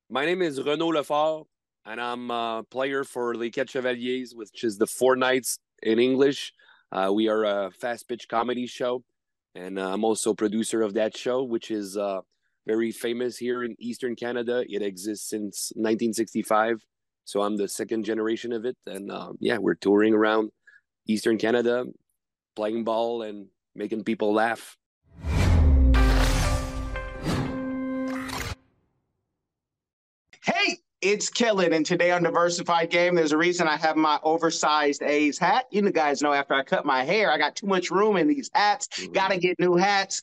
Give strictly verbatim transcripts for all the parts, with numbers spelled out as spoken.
My name is Renaud Lefort, and I'm a player for Les Quatre Chevaliers, which is the Four Knights in English. Uh, we are a fast pitch comedy show, and uh, I'm also producer of that show, which is uh, very famous here in Eastern Canada. It exists since nineteen sixty-five, so I'm the second generation of it. And uh, yeah, we're touring around Eastern Canada, playing ball and making people laugh. Hey, it's Kellen, and today on Diversified Game, there's a reason I have my oversized A's hat. You guys know after I cut my hair, I got too much room in these hats. Got to get new hats.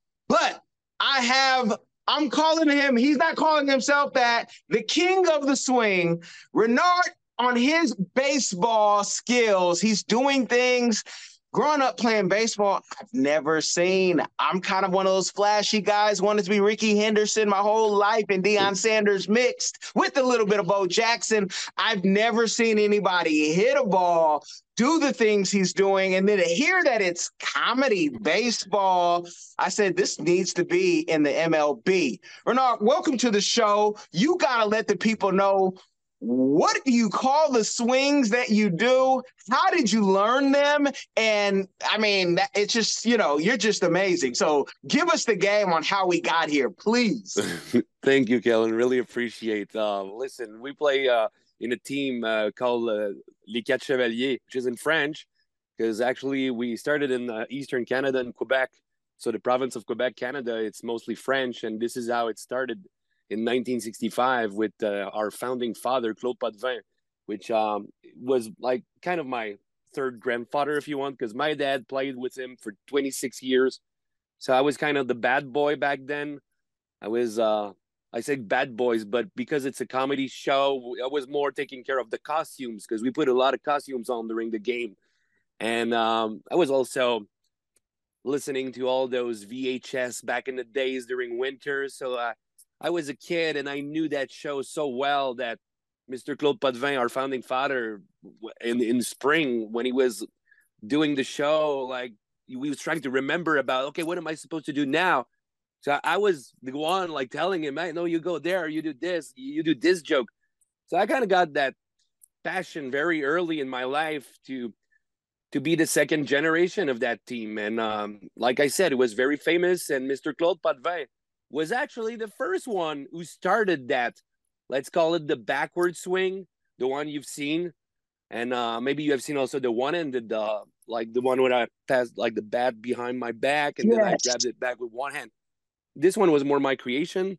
But I have, I'm calling him, he's not calling himself that, the king of the swing, Renard, on his baseball skills. He's doing things. Growing up playing baseball, I've never seen. I'm kind of one of those flashy guys, wanted to be Ricky Henderson my whole life and Deion Sanders mixed with a little bit of Bo Jackson. I've never seen anybody hit a ball, do the things he's doing, and then to hear that it's comedy baseball, I said, this needs to be in the M L B. Renard, welcome to the show. You got to let the people know, what do you call the swings that you do? How did you learn them? And I mean, it's just, you know, you're just amazing. So give us the game on how we got here, please. Thank you, Kellen. Really appreciate. Uh, listen, we play uh, in a team uh, called uh, Les Quatre Chevaliers, which is in French, because actually we started in uh, Eastern Canada and Quebec. So the province of Quebec, Canada, it's mostly French, and this is how it started in nineteen sixty-five with uh, our founding father, Claude Potvin, which um, was like kind of my third grandfather, if you want, because my dad played with him for twenty-six years. So I was kind of the bad boy back then. I was, uh, I said bad boys, but because it's a comedy show, I was more taking care of the costumes because we put a lot of costumes on during the game. And um, I was also listening to all those V H S back in the days during winter. So uh, I was a kid and I knew that show so well that Mister Claude Potvin, our founding father, in in spring when he was doing the show, like he was trying to remember about, okay, what am I supposed to do now? So I, I was the one like telling him, "Man, no, you go there, you do this, you do this joke." So I kind of got that passion very early in my life to to be the second generation of that team. And um, like I said, it was very famous. And Mister Claude Potvin was actually the first one who started that. Let's call it the backward swing, the one you've seen. And uh, maybe you have seen also the one ended, uh, like the one where I passed like the bat behind my back and yes. then I grabbed it back with one hand. This one was more my creation.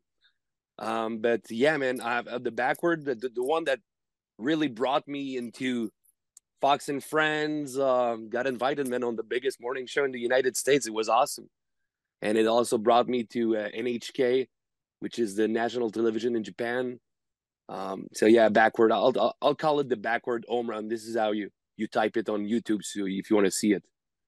Um, but yeah, man, I have uh, the backward, the, the, the one that really brought me into Fox and Friends, um, got invited then on the biggest morning show in the United States. It was awesome. And it also brought me to uh, N H K, which is the national television in Japan. Um, so yeah, backward. I'll, I'll I'll call it the backward home run. This is how you you type it on YouTube, so if you want to see it.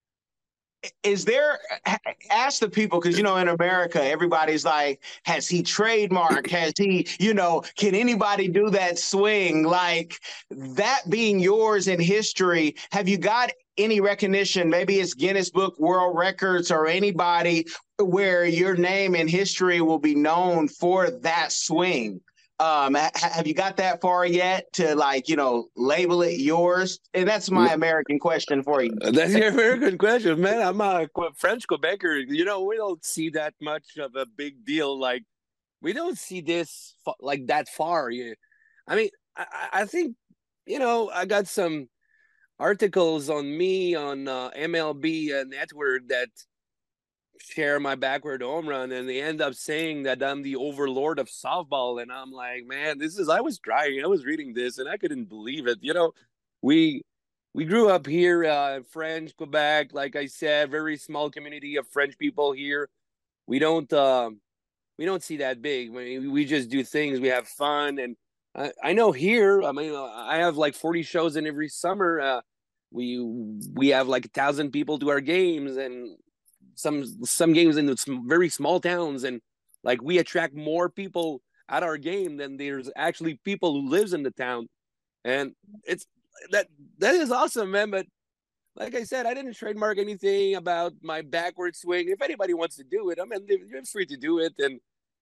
Is there, ask the people, because, you know, in America, everybody's like, has he trademarked? Has he, you know, can anybody do that swing? Like that being yours in history, have you got any recognition? Maybe it's Guinness Book World Records or anybody where your name in history will be known for that swing. Um, ha- have you got that far yet to, like, you know, label it yours? And that's my American question for you. That's your American question, man. I'm a French Quebecer. You know, we don't see that much of a big deal. Like, we don't see this like that far. I mean, I, I think, you know, I got some articles on me on uh, M L B uh, Network that share my backward home run, and they end up saying that I'm the overlord of softball. And I'm like, man, this is, I was crying. I was reading this and I couldn't believe it. You know, we, we grew up here uh, in French Quebec. Like I said, very small community of French people here. We don't, um, we don't see that big. We, we just do things. We have fun. And I, I know here, I mean, I have like forty shows in every summer. Uh, we, we have like a thousand people to our games, and some some games in some very small towns, and like we attract more people at our game than there's actually people who lives in the town. And it's that that is awesome, man. But like I said, I didn't trademark anything about my backward swing. If anybody wants to do it, I mean, you're free to do it. And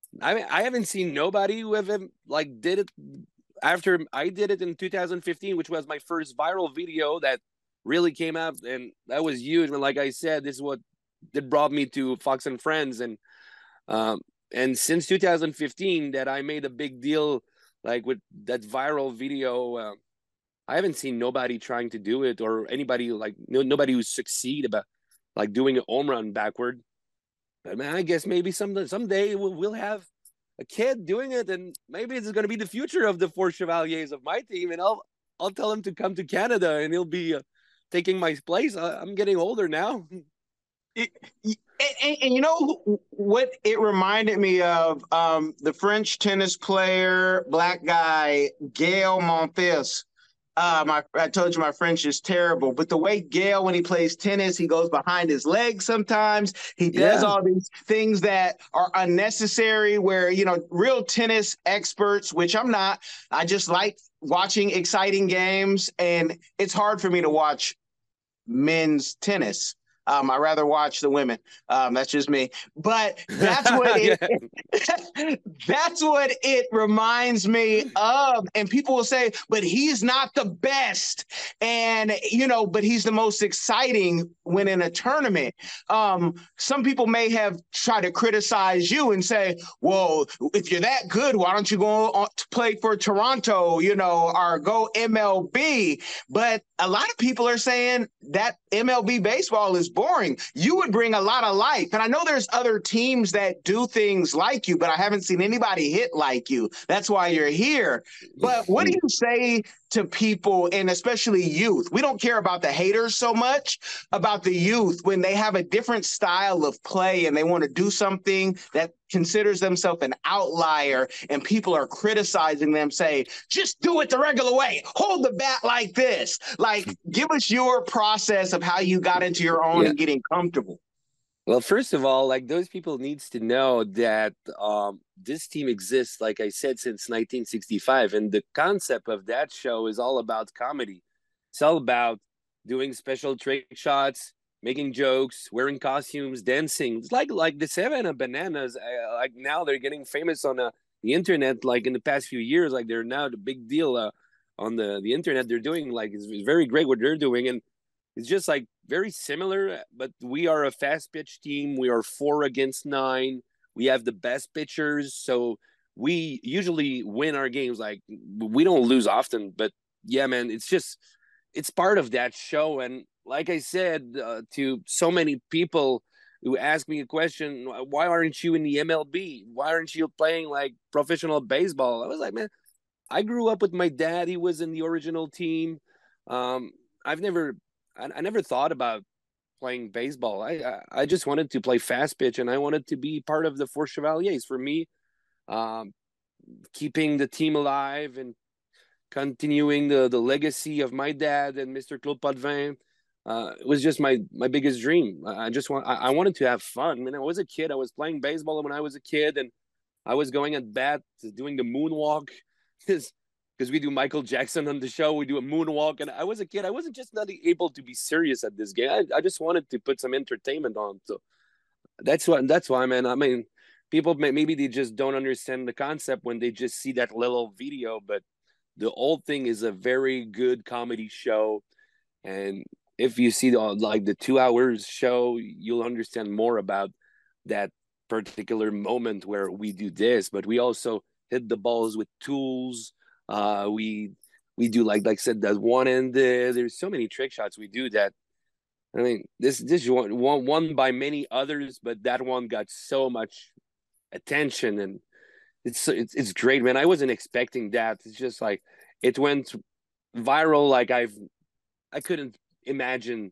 I mean, I haven't seen nobody who have like did it after I did it in two thousand fifteen, which was my first viral video that really came out, and that was huge. And like I said, this is what that brought me to Fox and Friends, and um, and since two thousand fifteen that I made a big deal like with that viral video. Uh, I haven't seen nobody trying to do it, or anybody like no, nobody who succeed about like doing a home run backward. But man, I guess maybe some someday we'll, we'll have a kid doing it, and maybe it's going to be the future of the four Chevaliers of my team, and I'll I'll tell him to come to Canada, and he'll be uh, taking my place. I, I'm getting older now. It, and, and, and you know what it reminded me of? Um, the French tennis player, black guy, Gael Monfils. Uh, my, I told you my French is terrible, but the way Gael, when he plays tennis, he goes behind his legs sometimes. He does Yeah. all these things that are unnecessary where, you know, real tennis experts, which I'm not, I just like watching exciting games, and it's hard for me to watch men's tennis. Um, I rather watch the women. Um, that's just me. But that's what it, yeah. That's what it reminds me of. And people will say, but he's not the best. And, you know, but he's the most exciting when in a tournament. Um, some people may have tried to criticize you and say, well, if you're that good, why don't you go on to play for Toronto, you know, or go M L B? But a lot of people are saying that M L B baseball is boring. You would bring a lot of life. And I know there's other teams that do things like you, but I haven't seen anybody hit like you. That's why you're here. But what do you say to people, and especially youth? We don't care about the haters so much, about the youth when they have a different style of play and they want to do something that considers themselves an outlier, and people are criticizing them, say, just do it the regular way. Hold the bat like this. Like, give us your process of how you got into your own yeah. and getting comfortable. Well, first of all, like those people needs to know that um, this team exists, like I said, since nineteen sixty-five. And the concept of that show is all about comedy. It's all about doing special trick shots, making jokes, wearing costumes, dancing. It's like like the Savannah Bananas. Uh, like now they're getting famous on uh, the internet. Like in the past few years, like they're now the big deal uh, on the, the internet. They're doing like it's, it's very great what they're doing. And it's just like very similar, but we are a fast pitch team. We are four against nine. We have the best pitchers. So we usually win our games. Like we don't lose often, but yeah, man, it's just, it's part of that show. And like I said uh, to so many people who ask me a question, why aren't you in the M L B? Why aren't you playing like professional baseball? I was like, man, I grew up with my dad. He was in the original team. Um, I've never, I, I never thought about playing baseball. I, I, I just wanted to play fast pitch, and I wanted to be part of the Four Chevaliers. For me, um, keeping the team alive and continuing the, the legacy of my dad and Mister Claude Potvin, uh, it was just my, my biggest dream. I, I just want, I, I wanted to have fun. I mean, I was a kid. I was playing baseball when I was a kid, and I was going at bat, doing the moonwalk. Because because we do Michael Jackson on the show, we do a moonwalk, and I was a kid. I wasn't just not able to be serious at this game. I, I just wanted to put some entertainment on. So that's what that's why, man. I mean, people may, maybe they just don't understand the concept when they just see that little video, but the whole thing is a very good comedy show. And if you see the like the two hours show, you'll understand more about that particular moment where we do this. But we also hit the balls with tools. Uh, we we do like like I said that one end. Uh, there's so many trick shots we do that. I mean, this this one one one by many others, but that one got so much attention, and it's it's it's great, man. I wasn't expecting that. It's just like it went viral. Like I've I couldn't imagine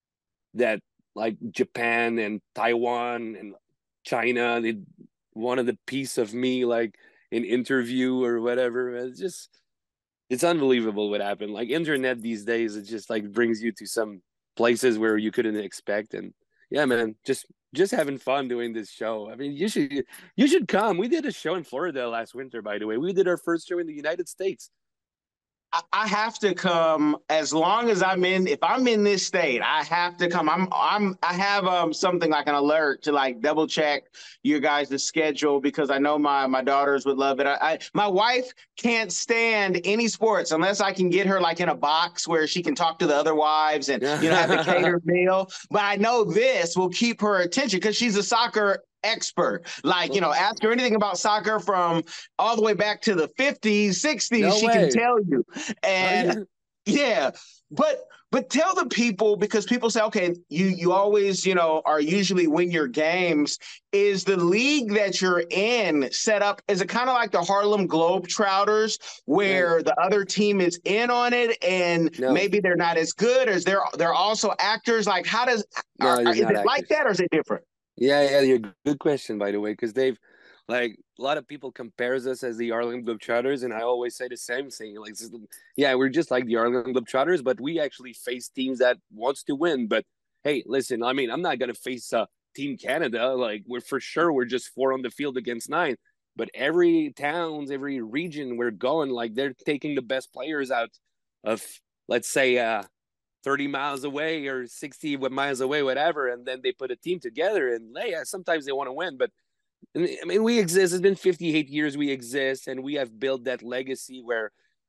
that like Japan and Taiwan and China they wanted a piece of me like an interview or whatever. It's just, it's unbelievable what happened. Like internet these days, it just like brings you to some places where you couldn't expect. And yeah, man, just just having fun doing this show. I mean, you should you should come. We did a show in Florida last winter, by the way. We did our first show in the United States. I have to come as long as I'm in. If I'm in this state, I have to come. I'm I'm I have um something like an alert to like double check your guys' schedule because I know my my daughters would love it. I, I my wife can't stand any sports unless I can get her like in a box where she can talk to the other wives and you know have the catered meal. But I know this will keep her attention because she's a soccer expert. Like, you know, ask her anything about soccer from all the way back to the fifties, sixties, No she can way. tell you. And Oh, yeah. yeah, but but tell the people because people say, okay, you you always, you know, are usually win your games. Is the league that you're in set up? Is it kind of like the Harlem Globetrotters yeah. where the other team is in on it and No, maybe they're not as good? Or is there they're also actors? Like how does no, are, are, they're is not it like actors. that or is it different? Yeah, yeah, you're good question, by the way, because they've like a lot of people compares us as the Harlem Globetrotters, and I always say the same thing. Like, yeah, we're just like the Harlem Globetrotters, but we actually face teams that wants to win. But hey, listen, I mean, I'm not gonna face uh, Team Canada. Like, we're for sure we're just four on the field against nine. But every towns, every region we're going, like they're taking the best players out of, let's say, uh, thirty miles away or sixty miles away, whatever, and then they put a team together and hey, sometimes they want to win. But I mean, we exist. It's been fifty-eight years we exist, and we have built that legacy where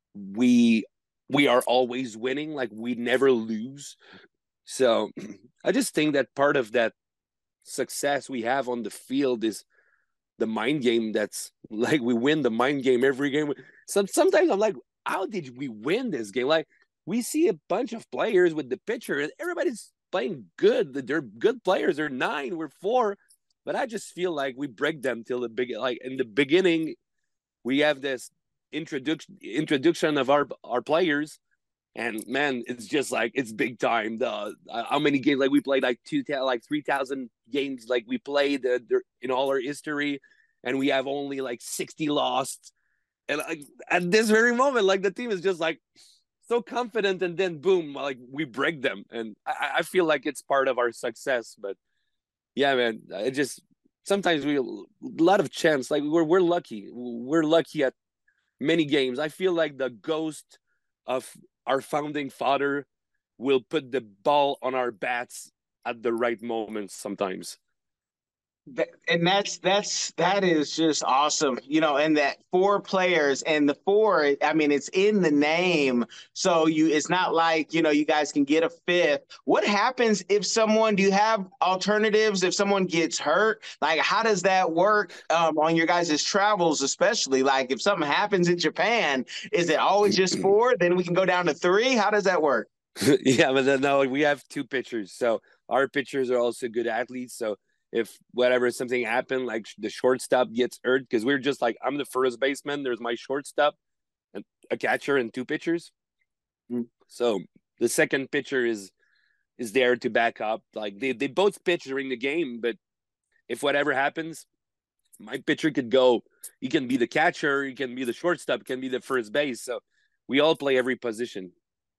we we are always winning, like we never lose. So I just think that part of that success we have on the field is the mind game. That's like we win the mind game every game. Some sometimes I'm like, how did we win this game? Like we see a bunch of players with the pitcher, and everybody's playing good. They're good players. They're nine. We're four, but I just feel like we break them till the big. Like in the beginning, we have this introduction introduction of our our players, and man, it's just like it's big time. The uh, how many games like we played like two like three thousand games like we played uh, in all our history, and we have only like sixty lost. And like at this very moment, like the team is just like so confident, and then boom, like we break them, and I, I feel like it's part of our success. But yeah, man, it just sometimes we a lot of chance. Like we're we're lucky. We're lucky at many games. I feel like the ghost of our founding father will put the ball on our bats at the right moments sometimes. And that's that's that is just awesome, you know. And that four players and the four, I mean, it's in the name, so you it's not like you know you guys can get a fifth. What happens if someone? Do you have alternatives if someone gets hurt? Like, how does that work um, on your guys' travels, especially like if something happens in Japan? Is it always just four? Then we can go down to three. How does that work? Yeah, but then, no, we have two pitchers, so our pitchers are also good athletes. So if whatever something happened, like the shortstop gets hurt, because we're just like I'm the first baseman. There's my shortstop, and a catcher, and two pitchers. Mm. So the second pitcher is is there to back up. Like they they both pitch during the game, but if whatever happens, my pitcher could go. He can be the catcher. He can be the shortstop. He can be the first base. So we all play every position.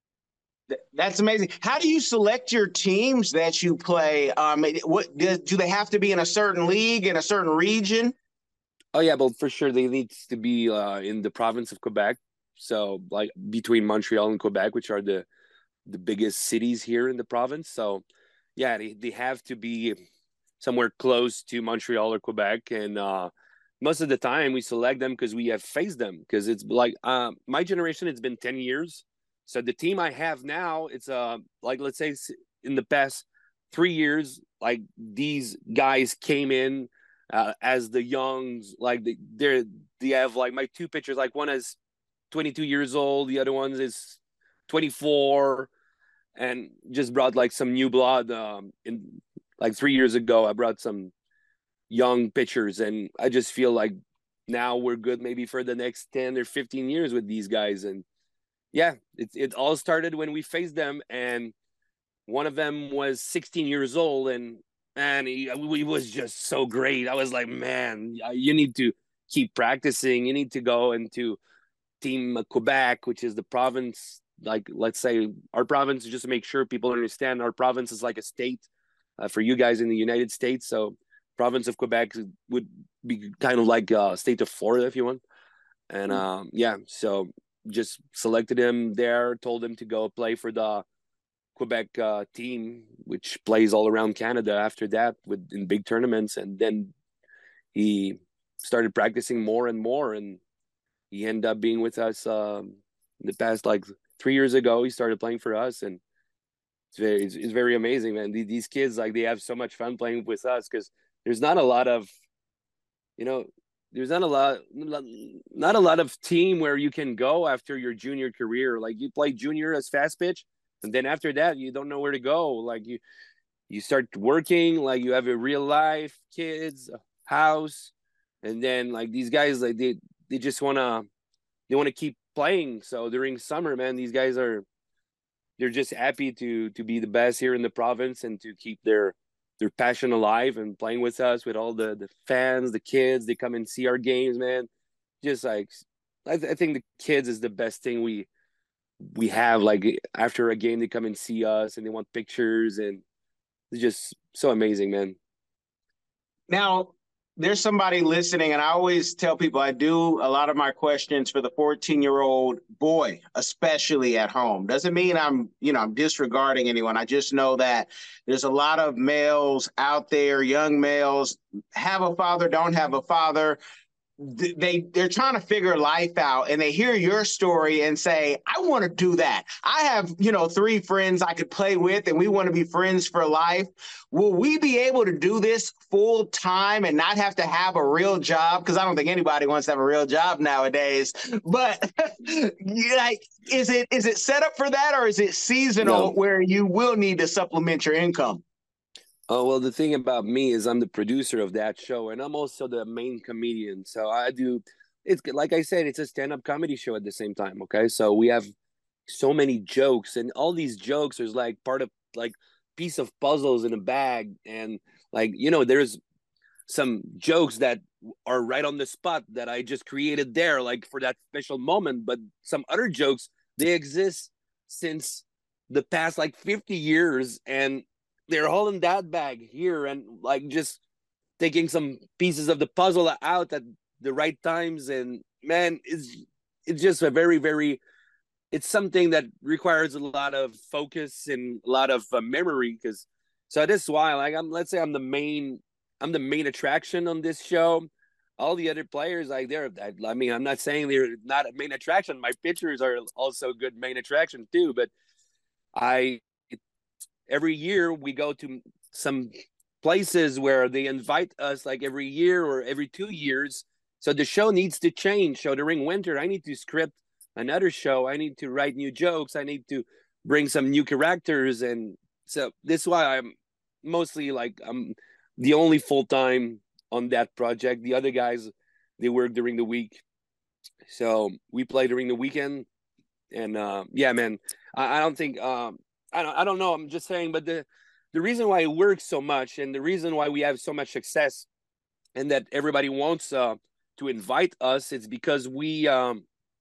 That's amazing. How do you select your teams that you play? Um, what do, do they have to be in a certain league in a certain region? Oh yeah, but for sure they need to be uh, in the province of Quebec. So like between Montreal and Quebec, which are the the biggest cities here in the province. So yeah, they, they have to be somewhere close to Montreal or Quebec. And uh, most of the time we select them because we have faced them. Because it's like uh, my generation, it's been ten years. So the team I have now, it's uh, like, let's say in the past three years, like these guys came in uh, as the youngs, like they, they're, they have like my two pitchers, like one is twenty-two years old, the other one is twenty-four, and just brought like some new blood. Um, in like three years ago, I brought some young pitchers, and I just feel like now we're good maybe for the next ten or fifteen years with these guys. And yeah, it it all started when we faced them, and one of them was sixteen years old, and man, he, he was just so great. I was like, man, you need to keep practicing. You need to go into Team Quebec, which is the province. Like, let's say our province, just to make sure people understand, our province is like a state uh, for you guys in the United States. So, province of Quebec would be kind of like a state of Florida, if you want. And um, yeah, so just selected him there, told him to go play for the Quebec uh, team, which plays all around Canada after that with in big tournaments. And then he started practicing more and more, and he ended up being with us um, in the past, like three years ago. He started playing for us, and it's very, it's, it's very amazing, man. These kids, like, they have so much fun playing with us because there's not a lot of, you know, there's not a lot, not a lot of team where you can go after your junior career. Like, you play junior as fast pitch, and then after that, you don't know where to go. Like, you, you start working, like you have a real life, kids, house, and then like these guys, like they, they just wanna, they want to keep playing. So during summer, man, these guys are, they're just happy to to be the best here in the province and to keep their their passion alive and playing with us, with all the the fans, the kids. They come and see our games, man. Just like, I, th- I think the kids is the best thing we we have. Like, after a game, they come and see us and they want pictures, and it's just so amazing, man. Now, there's somebody listening, and I always tell people I do a lot of my questions for the fourteen-year-old boy, especially at home. Doesn't mean I'm, you know, I'm disregarding anyone. I just know that there's a lot of males out there, young males, have a father, don't have a father. They, they're trying to figure life out, and they hear your story and say, I want to do that. I have, you know, three friends I could play with, and we want to be friends for life. Will we be able to do this full time and not have to have a real job? Because I don't think anybody wants to have a real job nowadays. But like, is it is it set up for that, or is it seasonal No. where you will need to supplement your income? Oh, well, the thing about me is I'm the producer of that show, and I'm also the main comedian. So I do, it's like I said, it's a stand-up comedy show at the same time, okay? So we have so many jokes, and all these jokes is like part of, like, piece of puzzles in a bag. And, like, you know, there's some jokes that are right on the spot that I just created there, like, for that special moment. But some other jokes, they exist since the past, like, fifty years, and they're holding that bag here and, like, just taking some pieces of the puzzle out at the right times. And, man, it's it's just a very, very, it's something that requires a lot of focus and a lot of uh, memory. Because, so that's why, like, I'm, let's say I'm the main, I'm the main attraction on this show. All the other players, like, they're, I mean, I'm not saying they're not a main attraction. My pitchers are also good main attraction too, but I, every year we go to some places where they invite us, like every year or every two years. So the show needs to change. So during winter, I need to script another show. I need to write new jokes. I need to bring some new characters. And so this is why I'm mostly, like, I'm the only full-time on that project. The other guys, they work during the week. So we play during the weekend. And uh, yeah, man, I, I don't think, um, I don't, I don't know. I'm just saying, but the, the reason why it works so much, and the reason why we have so much success, and that everybody wants uh, to invite us, it's because we um,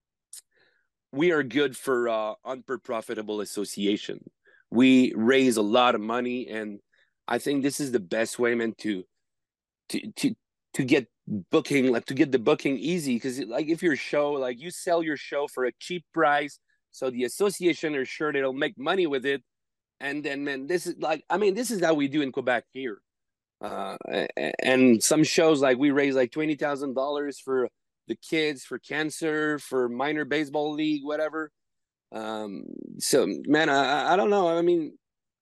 we are good for uh, unprofitable association. We raise a lot of money, and I think this is the best way, man, to to to to get booking, like to get the booking easy. Because, like, if your show, like, you sell your show for a cheap price, so the association are sure they'll make money with it. And then, man, this is like, I mean, this is how we do in Quebec here. Uh, and some shows, like, we raise like twenty thousand dollars for the kids, for cancer, for minor baseball league, whatever. Um, so, man, I, I don't know. I mean,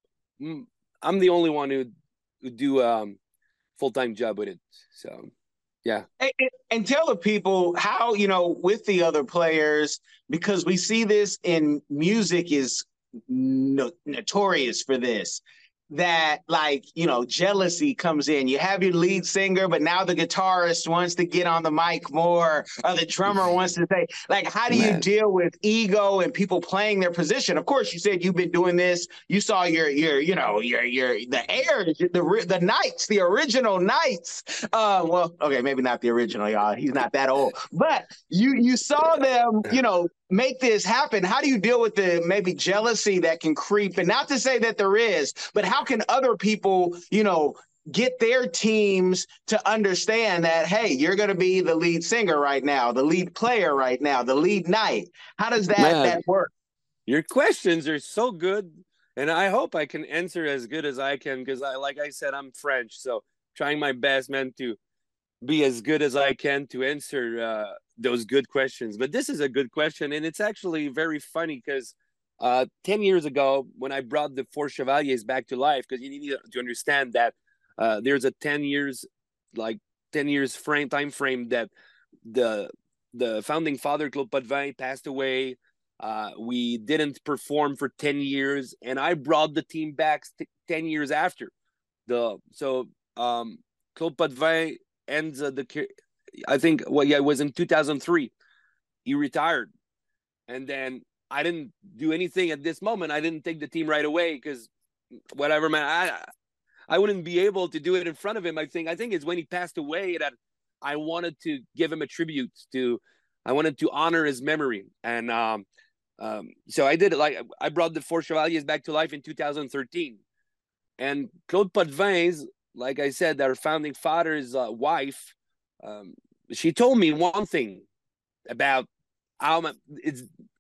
I'm the only one who, who do a um, full-time job with it. So, yeah. And, and tell the people how, you know, with the other players, because we see this in music is no, notorious for this, that, like, you know, jealousy comes in. You have your lead singer, but now the guitarist wants to get on the mic more, or the drummer wants to say, like, how do Man. you deal with ego and people playing their position? Of course, you said you've been doing this. You saw your, your, you know, your, your, the air, the, the Knights, the original Knights. Uh, well, okay, maybe not the original, y'all. He's not that old, but you, you saw them, you know, make this happen. How do you deal with the maybe jealousy that can creep? And not to say that there is, but how can other people, you know, get their teams to understand that, hey, you're going to be the lead singer right now, the lead player right now, the lead night? How does that Man, that work? your questions are so good, and I hope I can answer as good as I can because I, like I said, I'm French, so trying my best, man, to be as good as I can to answer uh, those good questions. But this is a good question, and it's actually very funny because uh, ten years ago, when I brought the Four Chevaliers back to life, because you need to understand that uh, there's a ten years, like ten years frame time frame that the the founding father Claude Potvin passed away. Uh, we didn't perform for ten years, and I brought the team back ten years after the so um, Claude Potvin ends uh, the I think well yeah it was in two thousand three he retired, and then I didn't do anything at this moment. I didn't take the team right away because whatever, man, I I wouldn't be able to do it in front of him. I think I think it's when he passed away that I wanted to give him a tribute to. I wanted to honor his memory, and um, um, so I did it. Like I brought the Four Chevaliers back to life in two thousand thirteen, and Claude Potvin's, like I said, our founding father's uh, wife, um, she told me one thing about how it's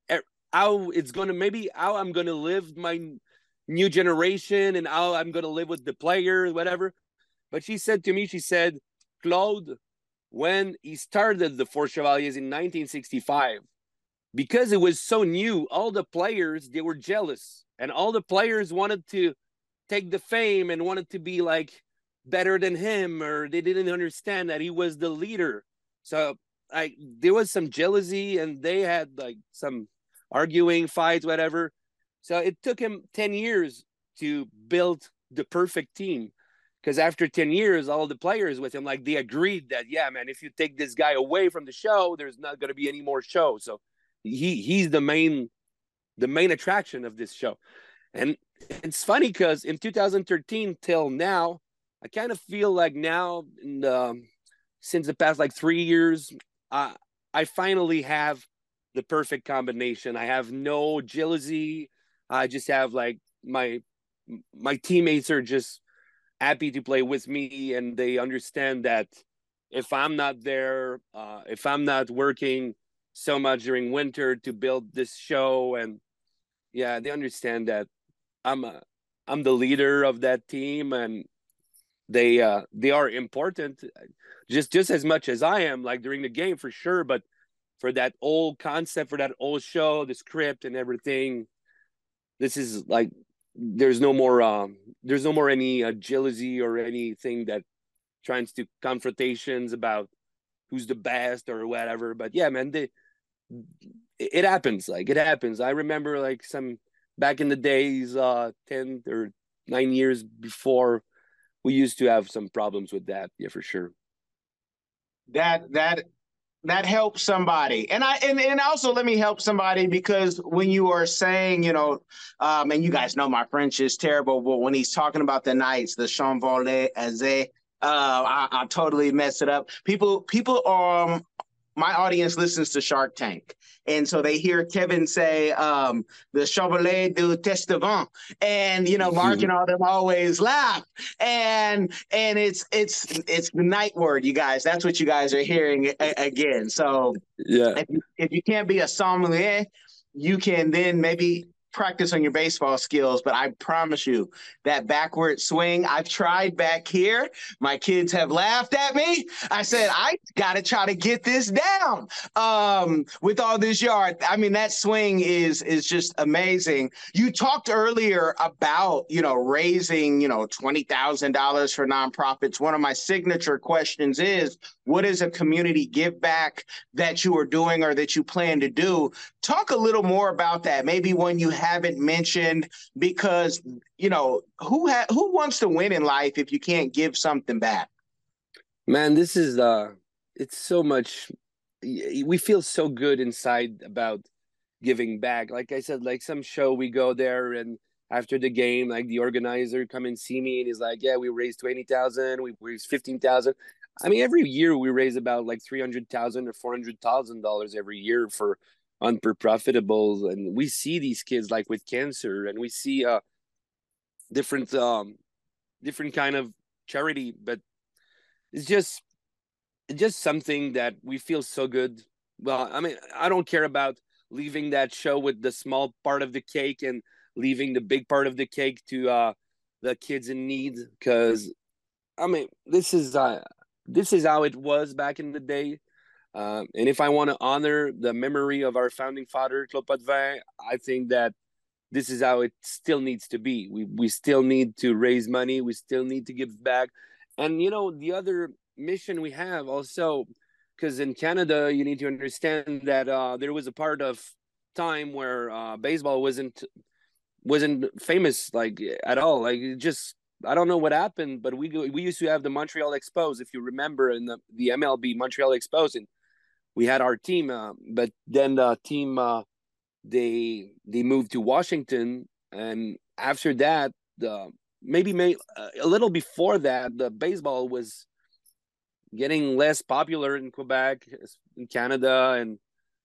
how it's gonna maybe how I'm gonna live my new generation and how I'm gonna live with the players, whatever. But she said to me, she said, Claude, when he started the Four Chevaliers in nineteen sixty-five, because it was so new, all the players, they were jealous, and all the players wanted to take the fame and wanted to be like better than him, or they didn't understand that he was the leader. So I there was some jealousy, and they had like some arguing, fights, whatever. So it took him ten years to build the perfect team. Because after ten years, all the players with him, like they agreed that, yeah, man, if you take this guy away from the show, there's not going to be any more show. So he he's the main the main attraction of this show. And it's funny because in two thousand thirteen till now, I kind of feel like now, in the, since the past like three years, uh, I finally have the perfect combination. I have no jealousy. I just have like my my teammates are just happy to play with me, and they understand that if I'm not there, uh, if I'm not working so much during winter to build this show, and yeah, they understand that I'm a, I'm the leader of that team, and they uh, they are important just just as much as I am, like during the game for sure, but for that old concept, for that old show, the script and everything, this is like there's no more um there's no more any uh, jealousy or anything that tries to confrontations about who's the best or whatever. But yeah, man, they, it happens. Like it happens. I remember like some back in the days, uh, ten or nine years before, we used to have some problems with that. Yeah, for sure. That that that helps somebody. And I and, and also let me help somebody, because when you are saying, you know, um, and you guys know my French is terrible, but when he's talking about the Knights, the Champs-Élysées, uh, I, I totally messed it up. People, people, um, my audience listens to Shark Tank. And so they hear Kevin say um, the Chevalier du Testament, and you know, Mark and all them always laugh, and and it's it's it's the night word, you guys. That's what you guys are hearing a- again. So yeah, if you, if you can't be a sommelier, you can then maybe practice on your baseball skills. But I promise you that backward swing, I've tried back here. My kids have laughed at me. I said, I got to try to get this down um, with all this yard. I mean, that swing is is just amazing. You talked earlier about, you know, raising, you know, twenty thousand dollars for nonprofits. One of my signature questions is, what is a community give back that you are doing or that you plan to do? Talk a little more about that. Maybe one you haven't mentioned, because, you know, who ha- who wants to win in life if you can't give something back? Man, this is uh, it's so much. We feel so good inside about giving back. Like I said, like some show we go there, and after the game, like the organizer come and see me, and he's like, "Yeah, we raised twenty thousand, we raised fifteen thousand." I mean, every year we raise about like three hundred thousand or four hundred thousand dollars every year for unprofitable, and we see these kids like with cancer, and we see uh different um different kind of charity, but it's just it's just something that we feel so good. Well, I mean, I don't care about leaving that show with the small part of the cake and leaving the big part of the cake to uh, the kids in need, because I mean, this is uh, this is how it was back in the day. Um, and if I want to honor the memory of our founding father, Claude Potvin, I think that this is how it still needs to be. We we still need to raise money. We still need to give back. And, you know, the other mission we have also, because in Canada, you need to understand that uh, there was a part of time where uh, baseball wasn't wasn't famous like at all. Like it just, I don't know what happened, but we we used to have the Montreal Expos, if you remember, in the, the M L B Montreal Expos, and we had our team, uh, but then the team uh, they they moved to Washington, and after that, the maybe may, a little before that, the baseball was getting less popular in Quebec, in Canada, and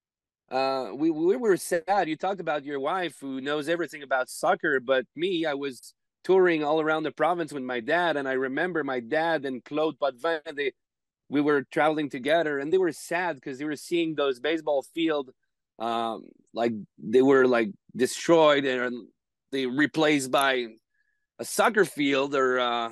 uh, we we were sad. You talked about your wife who knows everything about soccer, but me, I was touring all around the province with my dad, and I remember my dad and Claude Potvin, they we were traveling together, and they were sad because they were seeing those baseball field, um, like they were like destroyed and they replaced by a soccer field or uh,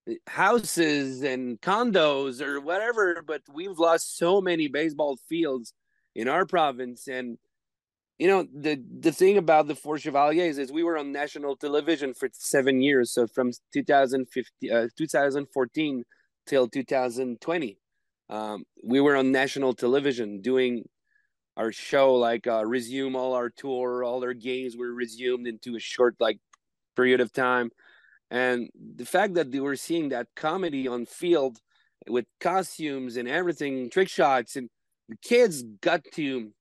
houses and condos or whatever. But we've lost so many baseball fields in our province, and you know the the thing about the Four Chevaliers is we were on national television for seven years, so from two thousand fifteen, uh, two thousand fourteen till two thousand twenty. Um, we were on national television doing our show, like uh, resume all our tour, all our games were resumed into a short like period of time. And the fact that they were seeing that comedy on field with costumes and everything, trick shots, and the kids got to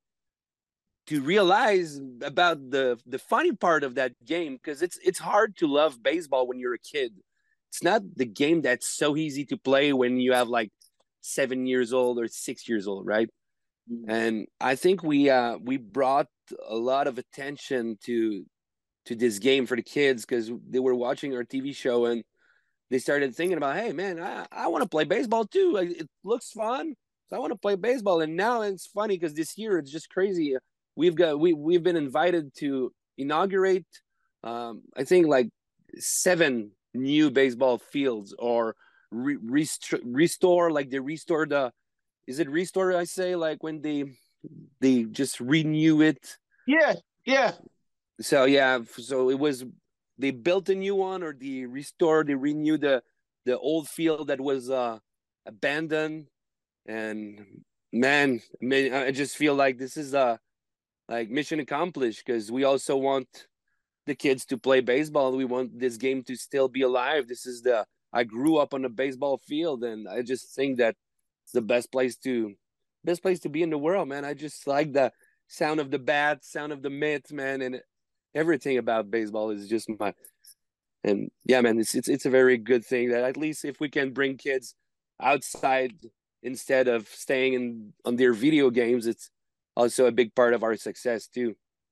to realize about the the funny part of that game, because it's it's hard to love baseball when you're a kid. It's not the game that's so easy to play when you have like seven years old or six years old, right? Mm-hmm. And I think we uh, we brought a lot of attention to to this game for the kids, because they were watching our T V show and they started thinking about, hey man, I, I want to play baseball too. Like, it looks fun, so I want to play baseball. And now it's funny because this year it's just crazy. We've got we we've been invited to inaugurate, um, I think like seven new baseball fields, or re- rest- restore, like they restore the, is it restore? I say like when they they just renew it. Yeah, yeah. So yeah, so it was, they built a new one, or they restore, they renew the the old field that was uh, abandoned. And man, I just feel like this is uh like mission accomplished, because we also want the kids to play baseball. We want this game to still be alive. This is the, I grew up on a baseball field, and I just think that it's the best place to best place to be in the world, man. I just like the sound of the bat, sound of the mitt, man, and everything about baseball is just my. And yeah, man, it's it's it's a very good thing that at least if we can bring kids outside instead of staying in on their video games, it's also a big part of our success too.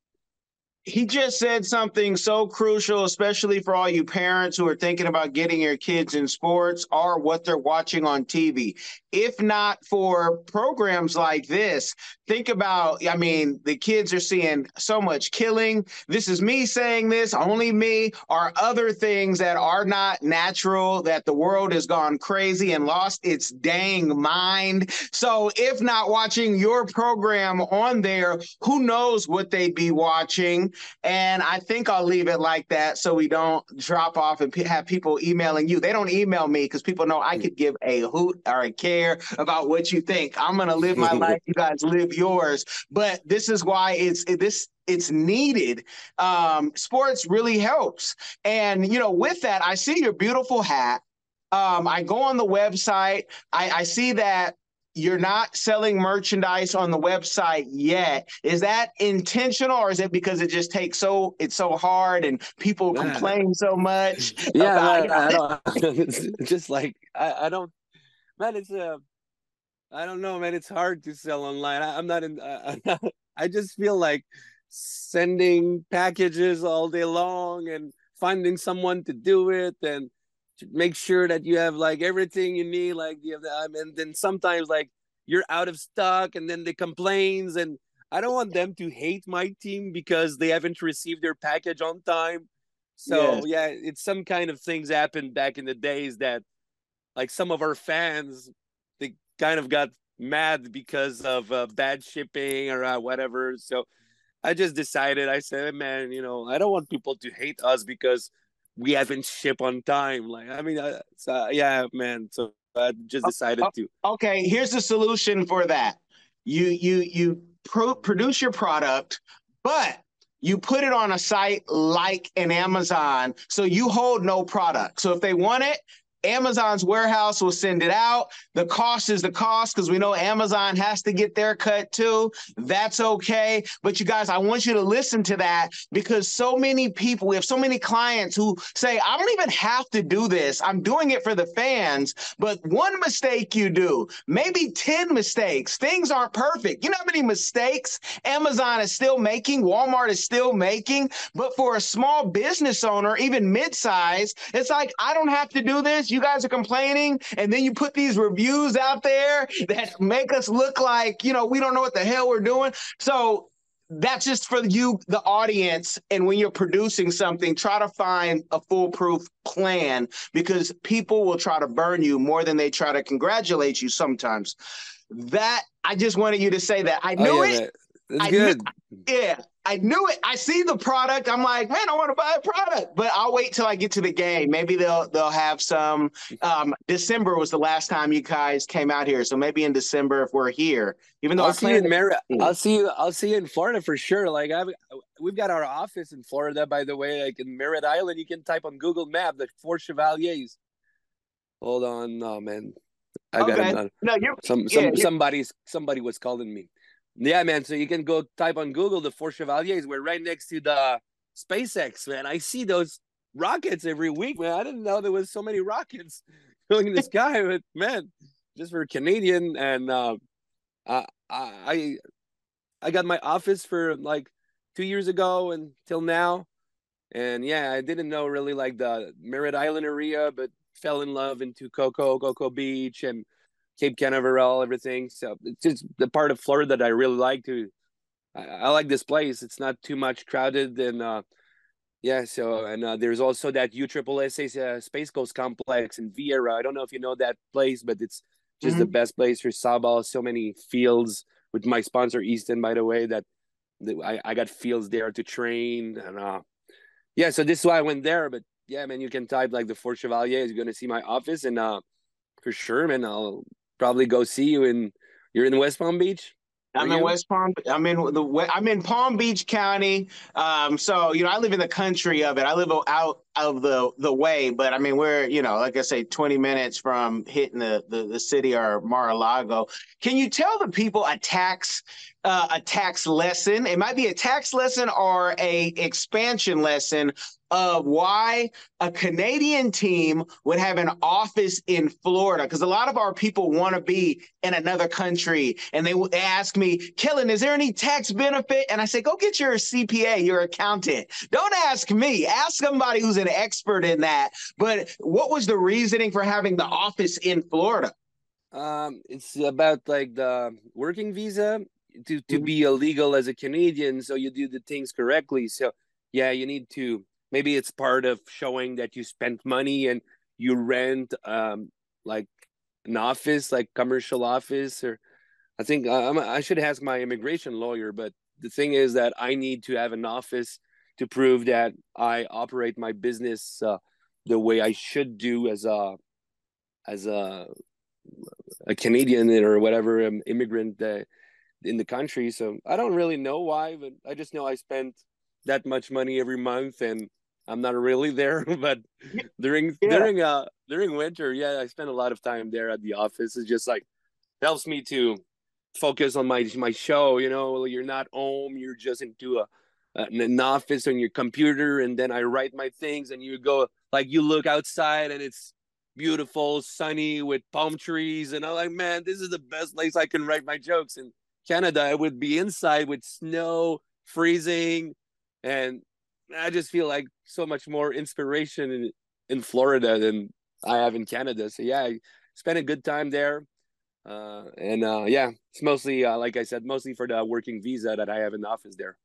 He just said something so crucial, especially for all you parents who are thinking about getting your kids in sports or what they're watching on T V. If not for programs like this, think about, I mean, the kids are seeing so much killing. This is me saying this, only me, or other things that are not natural, that the world has gone crazy and lost its dang mind. So if not watching your program on there, who knows what they'd be watching? And I think I'll leave it like that so we don't drop off and have people emailing you. They don't email me because people know I could give a hoot or a care about what you think. I'm going to live my life. You guys live yours. But this is why it's it, this it's needed. Um, sports really helps. And, you know, with that, I see your beautiful hat. Um, I go on the website. I, I see that you're not selling merchandise on the website yet. Is that intentional, or is it because it just takes so it's so hard and people man. complain so much? Yeah, about, man, you know, I don't. It's just like I, I don't, man. It's a, uh, I don't know, man. It's hard to sell online. I, I'm not in. Uh, I just feel like sending packages all day long and finding someone to do it, and make sure that you have like everything you need. Like you have the, I mean, then sometimes like you're out of stock, and then they complains, and I don't want them to hate my team because they haven't received their package on time. So Yes. yeah, it's some kind of things happened back in the days that like some of our fans, they kind of got mad because of uh, bad shipping or uh, whatever. So I just decided, I said, man, you know, I don't want people to hate us because we haven't shipped on time. Like, I mean, uh, so, yeah, man. So I just decided to. Okay, here's the solution for that. You you you pro- produce your product, but you put it on a site like an Amazon, so you hold no product. So if they want it, Amazon's warehouse will send it out. The cost is the cost because we know Amazon has to get their cut too. That's okay. But you guys, I want you to listen to that because so many people, we have so many clients who say, I don't even have to do this. I'm doing it for the fans. But one mistake you do, maybe ten mistakes, things aren't perfect. You know how many mistakes Amazon is still making, Walmart is still making? But for a small business owner, even mid-size, it's like, I don't have to do this. You guys are complaining, and then you put these reviews out there that make us look like, you know, we don't know what the hell we're doing. So that's just for you, the audience. And when you're producing something, try to find a foolproof plan because people will try to burn you more than they try to congratulate you sometimes. That I just wanted you to say that. I knew Oh, yeah, it. man. That's I good. Knew, yeah, I knew it. I see the product. I'm like, man, I want to buy a product, but I'll wait till I get to the game. Maybe they'll they'll have some. Um, December was the last time you guys came out here, so maybe in December if we're here. Even though I'll I see you plan. in Mar- To- I'll see you. I'll see you in Florida for sure. Like I've, we've got our office in Florida, by the way. Like in Merritt Island, you can type on Google Map the Four Chevaliers. Hold on, no man, I got okay. it. No, you're. Some Yeah. some You're, somebody's somebody was calling me. Yeah, man. So you can go type on Google the Four Chevaliers. We're right next to the SpaceX, man. I see those rockets every week, man. I didn't know there was so many rockets going in the sky, but man, just for Canadian, and uh, I I I got my office for like two years ago until now, and yeah, I didn't know really like the Merritt Island area, but fell in love into Cocoa, Cocoa Beach, and Cape Canaveral, everything. So it's just the part of Florida that I really like to. I, I like this place. It's not too much crowded, and uh, yeah. So and uh, there's also that U S S A uh, Space Coast Complex in Vieira. I don't know if you know that place, but it's just mm-hmm. the best place for Sabal. So many fields with my sponsor Easton, by the way. That, that I, I got fields there to train, and uh, yeah. So this is why I went there. But yeah, man, you can type like the Four Chevaliers. You're gonna see my office, and uh, for sure, man, I'll probably go see you in. You're in West Palm Beach. I'm in West Palm. I'm in the. I'm in Palm Beach County. Um, so you know, I live in the country of it. I live out of the the way, but I mean, we're you know, like I say, twenty minutes from hitting the the, the city or Mar-a-Lago. Can you tell the people a tax uh, a tax lesson? It might be a tax lesson or a expansion lesson of why a Canadian team would have an office in Florida. Because a lot of our people want to be in another country. And they, they ask me, Kellen, is there any tax benefit? And I say, go get your C P A, your accountant. Don't ask me. Ask somebody who's an expert in that. But what was the reasoning for having the office in Florida? Um, it's about like the working visa to, to Mm-hmm. be illegal as a Canadian. So you do the things correctly. So yeah, you need to. Maybe it's part of showing that you spent money and you rent um, like an office, like commercial office, or I think uh, I should ask my immigration lawyer. But the thing is that I need to have an office to prove that I operate my business uh, the way I should do as a as a a Canadian or whatever um, immigrant uh, in the country. So I don't really know why, but I just know I spent that much money every month, and I'm not really there. But during yeah. during uh during winter, yeah, I spend a lot of time there at the office. It's just like helps me to focus on my my show. You know, you're not home. You're just into a an office on your computer, and then I write my things, and you go like you look outside, and it's beautiful, sunny with palm trees, and I'm like, man, this is the best place I can write my jokes. In Canada, I would be inside with snow, freezing, and I just feel like so much more inspiration in, in Florida than I have in Canada. So yeah, I spent a good time there. Uh, and uh, yeah, it's mostly, uh, like I said, mostly for the working visa that I have in the office there.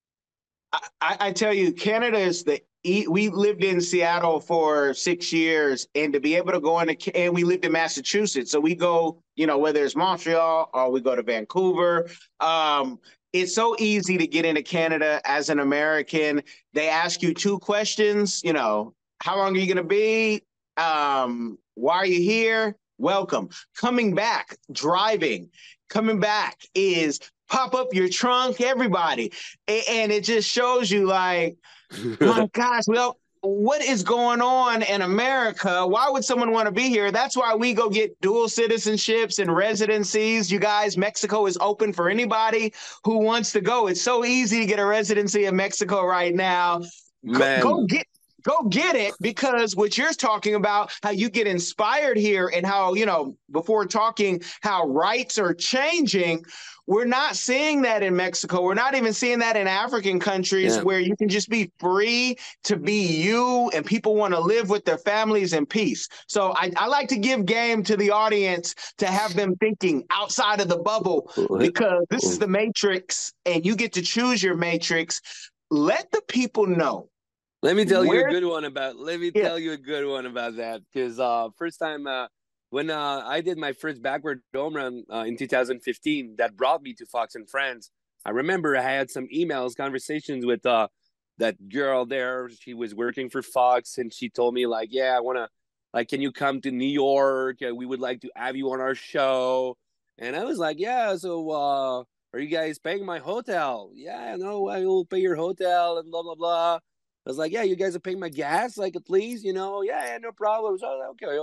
I, I tell you, Canada is the we lived in Seattle for six years, and to be able to go into and we lived in Massachusetts, so we go, you know, whether it's Montreal or we go to Vancouver. Um, it's so easy to get into Canada as an American. They ask you two questions, you know, how long are you going to be? Um, why are you here? Welcome. Coming back, driving, coming back is pop up your trunk, everybody. And it just shows you like, my gosh, well, what is going on in America? Why would someone want to be here? That's why we go get dual citizenships and residencies. You guys, Mexico is open for anybody who wants to go. It's so easy to get a residency in Mexico right now. Go, go get Go get it, because what you're talking about, how you get inspired here and how, you know, before talking how rights are changing, we're not seeing that in Mexico. We're not even seeing that in African countries, yeah, where you can just be free to be you and people want to live with their families in peace. So I, I like to give game to the audience to have them thinking outside of the bubble, because this is the matrix and you get to choose your matrix. Let the people know. Let me tell Where, you a good one about. Let me yeah. tell you a good one about that, because uh, first time uh, when uh, I did my first backward home run uh, in two thousand fifteen, that brought me to Fox and Friends. I remember I had some emails, conversations with uh, that girl there. She was working for Fox, and she told me like, "Yeah, I want to, like, can you come to New York? Uh, we would like to have you on our show." And I was like, "Yeah, so uh, are you guys paying my hotel?" "Yeah, no, I will pay your hotel," and blah blah blah. I was like, "Yeah, you guys are paying my gas, like, at least, you know?" "Yeah, yeah, no problem." So, okay,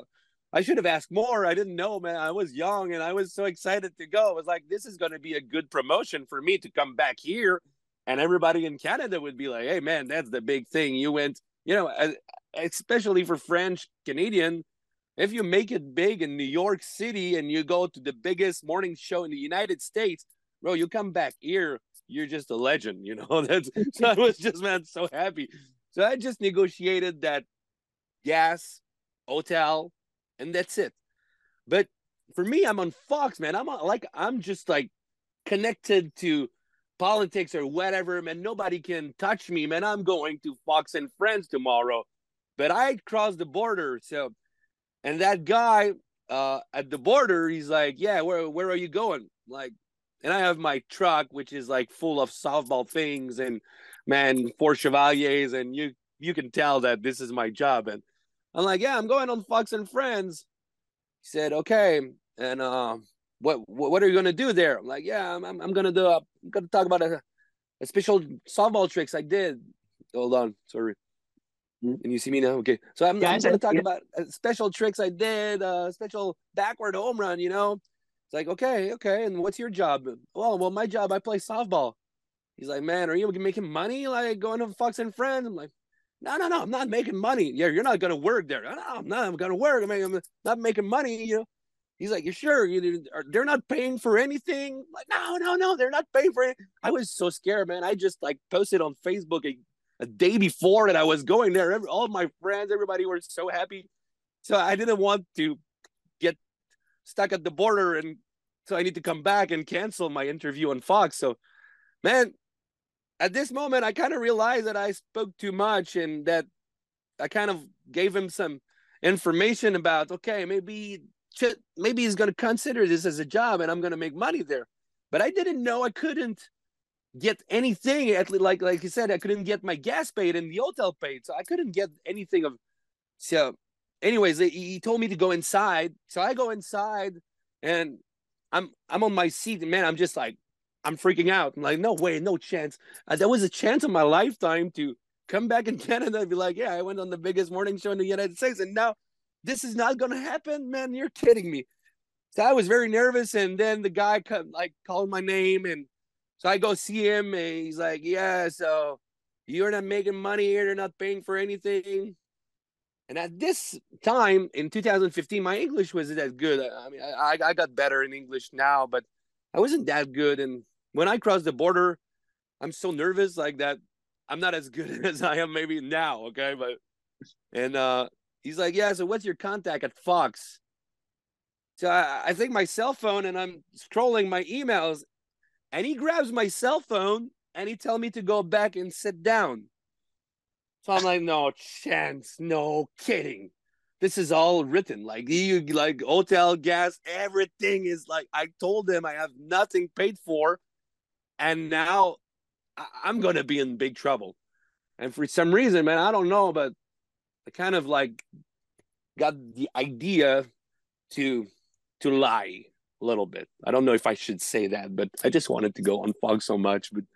I should have asked more. I didn't know, man. I was young, and I was so excited to go. I was like, this is going to be a good promotion for me to come back here. And everybody in Canada would be like, "Hey, man, that's the big thing. You went," you know, especially for French Canadian, if you make it big in New York City and you go to the biggest morning show in the United States, bro, you come back here, you're just a legend, you know. That's so I was just, man, so happy. So I just negotiated that gas, hotel, and that's it. But for me, I'm on Fox, man. I'm on, like, I'm just like connected to politics or whatever, man. Nobody can touch me, man. I'm going to Fox and Friends tomorrow. But I crossed the border, so, and that guy uh, at the border, he's like, "Yeah, where where are you going?" Like, and I have my truck, which is like full of softball things and, man, four Chevaliers, and you you can tell that this is my job. And I'm like, "Yeah, I'm going on Fox and Friends." He said, "Okay, and uh, what what are you gonna do there?" I'm like, "Yeah, I'm I'm, I'm gonna do. A, I'm gonna talk about a, a special softball tricks I did." Hold on, sorry. Can you see me now? Okay, so I'm, yeah, I'm gonna talk yeah. about special tricks I did, uh, special backward home run. You know. It's like, okay, okay, and what's your job? Well, well, my job, I play softball. He's like, "Man, are you making money, like, going to Fox and Friends?" I'm like, no, no, no, I'm not making money. Yeah, you're not going to work there. No, I'm not I'm going to work. I mean, I'm not making money, you know. He's like, "You're sure? You, they're not paying for anything?" I'm like, no, no, no, they're not paying for it. I was so scared, man. I just, like, posted on Facebook a, a day before that I was going there. Every, all of my friends, everybody were so happy. So I didn't want to get stuck at the border, and so I need to come back and cancel my interview on Fox. So, man, at this moment, I kind of realized that I spoke too much, and that I kind of gave him some information about, okay, maybe maybe he's going to consider this as a job and I'm going to make money there. But I didn't know I couldn't get anything. At like like you said, I couldn't get my gas paid and the hotel paid, so I couldn't get anything of. So, anyways, he told me to go inside, so I go inside, and I'm I'm on my seat, and man, I'm just like, I'm freaking out. I'm like, no way, no chance. Uh, that was a chance of my lifetime to come back in Canada and be like, yeah, I went on the biggest morning show in the United States, and now this is not gonna happen, man. You're kidding me. So I was very nervous, and then the guy like called my name, and so I go see him, and he's like, yeah, so you're not making money here, they're not paying for anything. And at this time in two thousand fifteen, my English wasn't that good. I mean, I, I got better in English now, but I wasn't that good. And when I crossed the border, I'm so nervous like that. I'm not as good as I am maybe now. Okay. But, and, uh, He's like, yeah, so what's your contact at Fox? So I, I take my cell phone and I'm scrolling my emails, and he grabs my cell phone and he tells me to go back and sit down. So I'm like, no chance, no kidding. This is all written. Like you, like hotel, gas, everything is like. I told him I have nothing paid for, and now I- I'm gonna be in big trouble. And for some reason, man, I don't know, but I kind of like got the idea to to lie a little bit. I don't know if I should say that, but I just wanted to go on Fox so much. But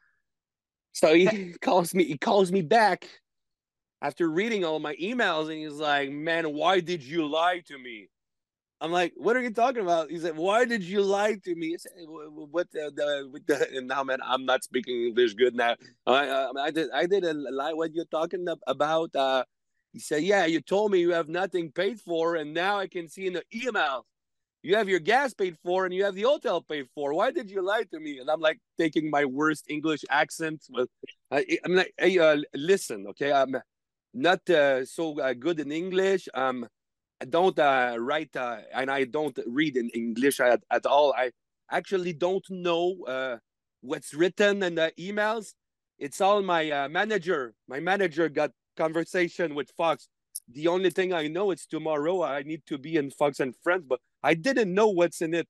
so he calls me. He calls me back after reading all my emails, and he's like, "Man, why did you lie to me?" I'm like, "What are you talking about?" He said, "Why did you lie to me?" I said, "What the, the, what the?" And now, man, I'm not speaking English good now. I, I, I did, I did a lie. What you're talking about? Uh, he said, "Yeah, you told me you have nothing paid for, and now I can see in the email you have your gas paid for and you have the hotel paid for. Why did you lie to me?" And I'm like taking my worst English accent. But I, I'm like, "Hey, uh, listen, okay, I'm not uh, so uh, good in English. Um, I don't uh, write uh, and I don't read in English at, at all. I actually don't know uh, what's written in the emails. It's all my uh, manager. My manager got conversation with Fox. The only thing I know is tomorrow I need to be in Fox and Friends, but I didn't know what's in it."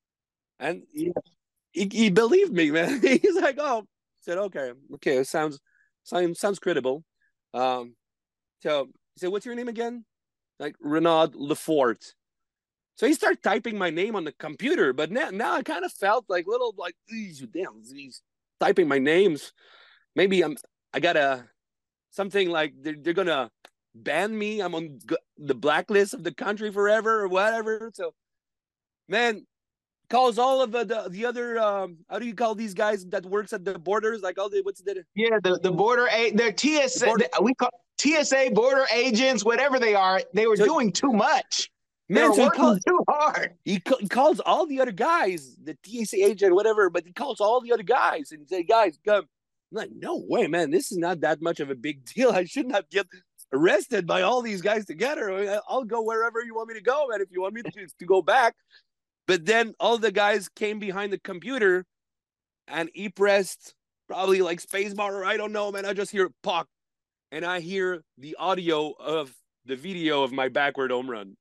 And he, he, he believed me, man. He's like, "Oh," said, "Okay, okay, it sounds sounds sounds credible." Um, so he said, "What's your name again?" Like Renaud Lefort. So he started typing my name on the computer, but now, now I kind of felt like little like, damn, he's typing my names. Maybe I'm I got a something like they're, they're gonna ban me. I'm on the blacklist of the country forever or whatever. So, man, calls all of the the, the other um, how do you call these guys that works at the borders? Like all the what's the Yeah, the, the border, a the T S A, the border. the, we call T S A, border agents, whatever they are, they were So, doing too much. They man, were so he working calls too hard. he, he calls all the other guys, the T S A agent, whatever, but he calls all the other guys and say, "Guys, come." I'm like, "No way, man. This is not that much of a big deal. I should not get arrested by all these guys together. I'll go wherever you want me to go, man, if you want me to, to go back." But then all the guys came behind the computer and he pressed probably like spacebar or I don't know, man. I just hear pop and I hear the audio of the video of my backward home run.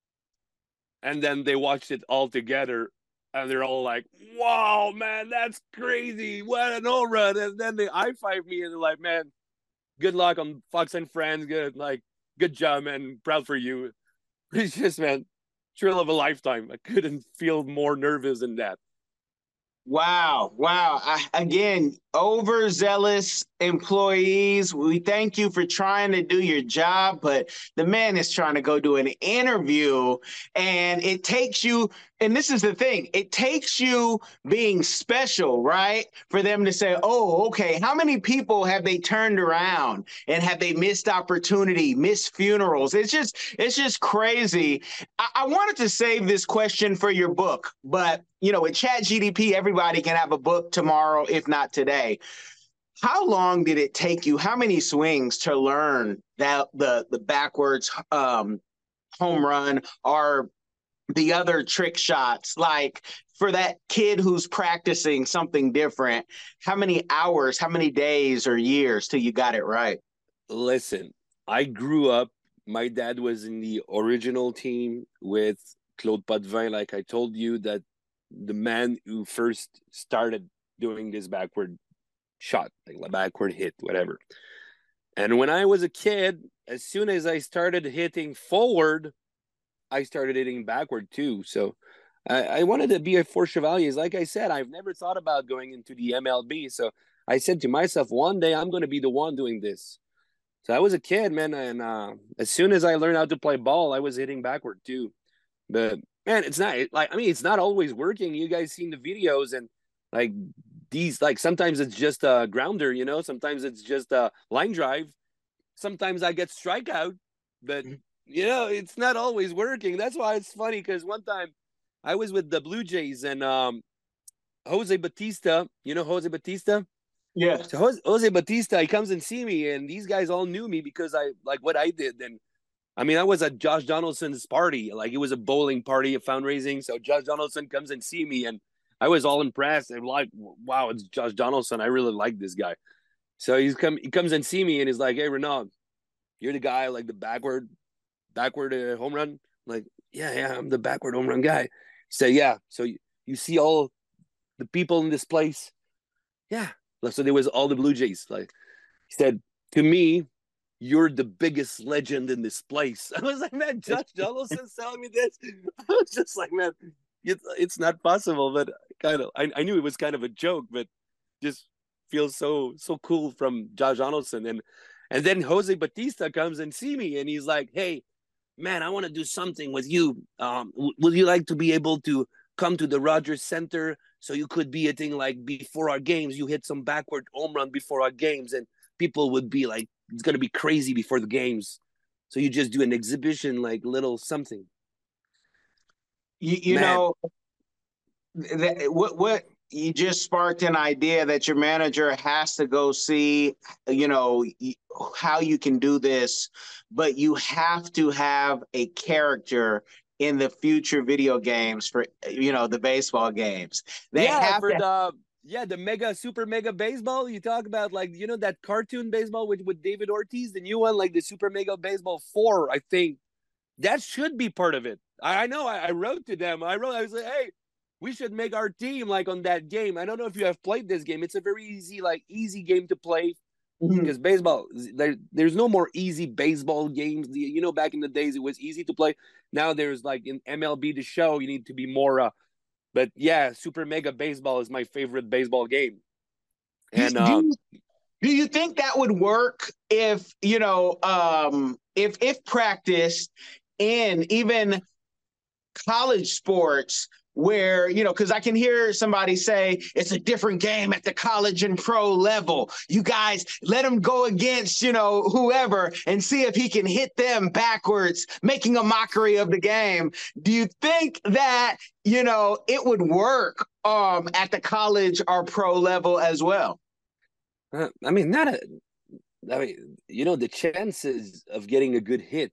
And then they watched it all together and they're all like, "Wow, man, that's crazy. What an home run." And then they high five me and they're like, "Man, good luck on Fox and Friends. Good, like, good job, man. Proud for you." It's just, man, thrill of a lifetime. I couldn't feel more nervous than that. Wow, wow. I, again, overzealous employees. We thank you for trying to do your job, but the man is trying to go do an interview and it takes you, and this is the thing, it takes you being special, right? For them to say, "Oh, okay, how many people have they turned around and have they missed opportunity, missed funerals?" It's just, it's just crazy. I, I wanted to save this question for your book, but you know, with Chat G D P, everybody can have a book tomorrow, if not today. How long did it take you? How many swings to learn that the the backwards um, home run or the other trick shots? Like for that kid who's practicing something different, how many hours, how many days or years till you got it right? Listen, I grew up. My dad was in the original team with Claude Potvin, like I told you, that the man who first started doing this backward shot, like backward hit, whatever. And when I was a kid, as soon as I started hitting forward, I started hitting backward too. So I, I wanted to be a Four Chevaliers. Like I said, I've never thought about going into the M L B. So I said to myself, one day I'm going to be the one doing this. So I was a kid, man, and uh, as soon as I learned how to play ball, I was hitting backward too. But man, it's not like I mean, it's not always working. You guys seen the videos and like these, like sometimes it's just a grounder, you know. Sometimes it's just a line drive. Sometimes I get strikeout, but you know, it's not always working. That's why it's funny because one time I was with the Blue Jays and um, Jose Batista. You know Jose Batista? Yeah. So Jose, Jose Batista, he comes and see me, and these guys all knew me because I like what I did. And I mean, I was at Josh Donaldson's party. Like, it was a bowling party, a fundraising. So Josh Donaldson comes and see me, and I was all impressed. And like, wow, it's Josh Donaldson. I really like this guy. So he's come, he comes and see me, and he's like, "Hey, Renaud, you're the guy like the backward, backward uh, home run." I'm like, yeah, yeah, I'm the backward home run guy. He said, "Yeah, so you, you see all the people in this place?" Yeah. So there was all the Blue Jays. Like, he said to me, "You're the biggest legend in this place." I was like, man, Josh Donaldson's telling me this. I was just like, man, it's, it's not possible. But kind of, I, I knew it was kind of a joke, but just feels so so cool from Josh Donaldson. And and then Jose Batista comes and see me, and he's like, "Hey, man, I want to do something with you. Um, w- would you like to be able to come to the Rogers Center so you could be hitting like before our games? You hit some backward home run before our games, and people would be like, it's gonna be crazy before the games. So you just do an exhibition, like little something." You, you Man, know, that, what what you just sparked an idea that your manager has to go see, you know, how you can do this, but you have to have a character in the future video games for, you know, the baseball games. They yeah, have for to. the yeah the mega super mega baseball. You talk about like you know that cartoon baseball with with David Ortiz, the new one, like the super mega baseball four. I think that should be part of it. I, I know. I, I wrote to them. I wrote. I was like, "Hey, we should make our team like on that game." I don't know if you have played this game. It's a very easy, like easy game to play Mhm. because baseball. There, there's no more easy baseball games. You know, back in the days, it was easy to play. Now there's like in M L B the Show, you need to be more. Uh, but yeah, super mega baseball is my favorite baseball game. Do, And do, uh, you- do you think that would work if, you know, um, if if practiced in even college sports where, you know, because I can hear somebody say it's a different game at the college and pro level. You guys let him go against, you know, whoever and see if he can hit them backwards, making a mockery of the game. Do you think that, you know, it would work um, at the college or pro level as well? uh, I mean, not a. I mean, you know, the chances of getting a good hit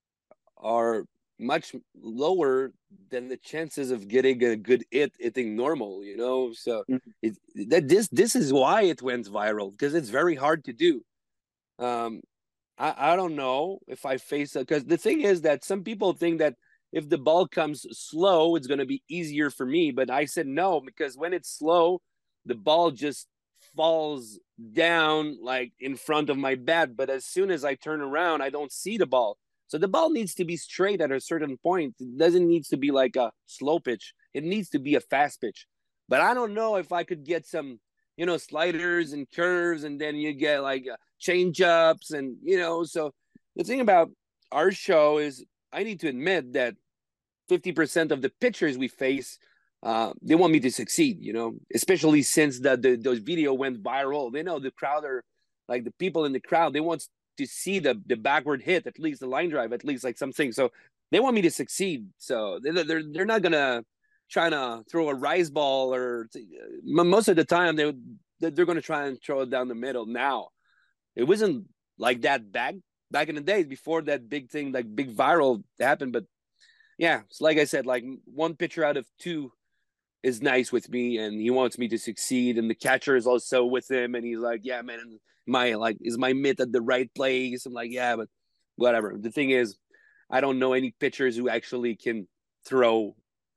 are much lower than the chances of getting a good hit hitting normal, you know. So it, that this this is why it went viral because it's very hard to do. Um, I I don't know if I face it because the thing is that some people think that if the ball comes slow, it's going to be easier for me. But I said no because when it's slow, the ball just falls down like in front of my bat. But as soon as I turn around, I don't see the ball. So the ball needs to be straight at a certain point. It doesn't need to be like a slow pitch. It needs to be a fast pitch. But I don't know if I could get some, you know, sliders and curves, and then you get like uh, change ups, and you know. So the thing about our show is, I need to admit that fifty percent of the pitchers we face, uh, they want me to succeed, you know, especially since that the those video went viral. They know the crowd are like the people in the crowd, they want to see the the backward hit, at least the line drive, at least like something. So they want me to succeed. So they're they're, they're not gonna try to throw a rise ball, or most of the time they they're going to try and throw it down the middle. Now it wasn't like that back back in the days before that big thing, like big viral happened. But yeah, it's like I said, like one pitcher out of two is nice with me, and he wants me to succeed. And the catcher is also with him, and he's like, "Yeah, man, my like is my mitt at the right place?" I'm like, "Yeah, but whatever." The thing is, I don't know any pitchers who actually can throw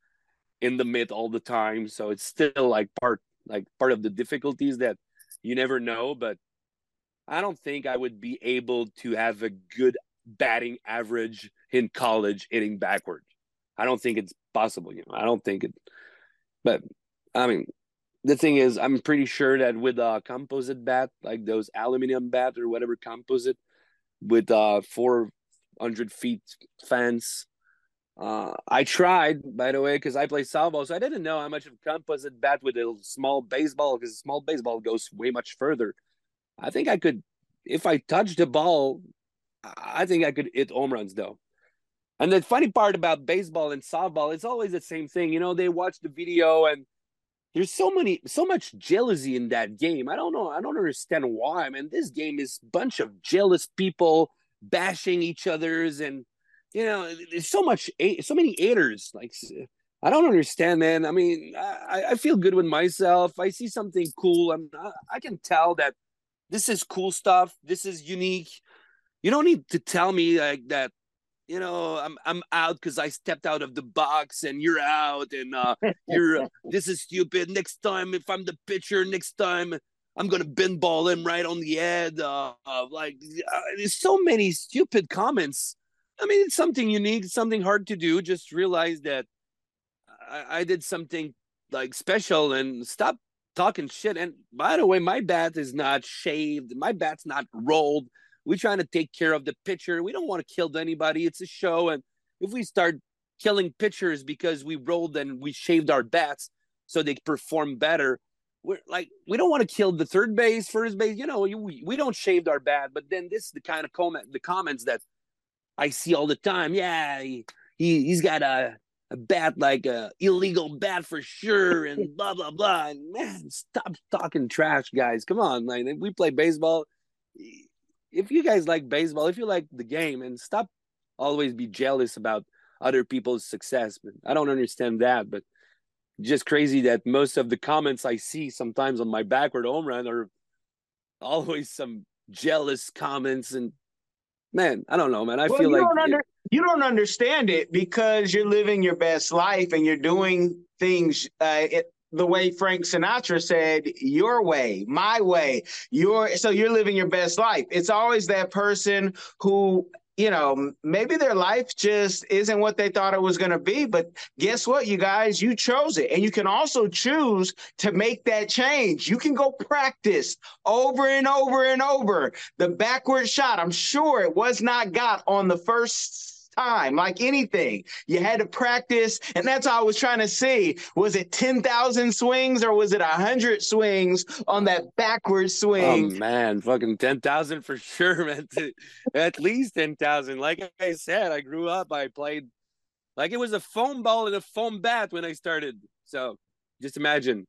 in the mitt all the time, so it's still like part like part of the difficulties that you never know. But I don't think I would be able to have a good batting average in college hitting backward. I don't think it's possible. You know, I don't think it. But I mean, the thing is, I'm pretty sure that with a composite bat, like those aluminum bat or whatever composite, with uh four hundred feet fence. Uh, I tried, by the way, because I play softball, so I didn't know how much of a composite bat with a small baseball, because a small baseball goes way much further. I think I could, if I touch the ball, I think I could hit home runs though. And the funny part about baseball and softball, it's always the same thing. You know, they watch the video, and there's so many, so much jealousy in that game. I don't know. I don't understand why, man. This game is a bunch of jealous people bashing each other's, and you know, there's so much, so many haters. Like, I don't understand, man. I mean, I, I feel good with myself. I see something cool. I'm, I can tell that this is cool stuff. This is unique. You don't need to tell me like that. You know, I'm I'm out because I stepped out of the box, and you're out, and uh, you're uh, this is stupid. Next time, if I'm the pitcher, next time I'm gonna pinball him right on the head. Uh, uh, like, uh, there's so many stupid comments. I mean, it's something unique, something hard to do. Just realize that I, I did something like special, and stop talking shit. And by the way, my bat is not shaved. My bat's not rolled. We're trying to take care of the pitcher. We don't want to kill anybody. It's a show. And if we start killing pitchers because we rolled and we shaved our bats so they perform better, we're like, we don't want to kill the third base, first base. You know, we, we don't shave our bat. But then this is the kind of comment, the comments that I see all the time. Yeah, he, he, he's got a, a bat, like a illegal bat for sure, and blah, blah, blah. And man, stop talking trash, guys. Come on. Like, we play baseball. If you guys like baseball, if you like the game, and stop always be jealous about other people's success. But I don't understand that, but just crazy that most of the comments I see sometimes on my backward home run are always some jealous comments. And man, I don't know, man. I well, feel you like don't under, it, you don't understand it because you're living your best life and you're doing things uh, it, the way Frank Sinatra said, your way, my way, your, so you're living your best life. It's always that person who, you know, maybe their life just isn't what they thought it was going to be. But guess what, you guys, you chose it. And you can also choose to make that change. You can go practice over and over and over the backward shot. I'm sure it was not got on the first time, like anything. You had to practice, and that's all I was trying to see. Was it ten thousand swings or was it one hundred swings on that backward swing? oh man, fucking ten thousand for sure, man. At least ten thousand. Like I said, I grew up, I played like it was a foam ball and a foam bat when I started. So just imagine.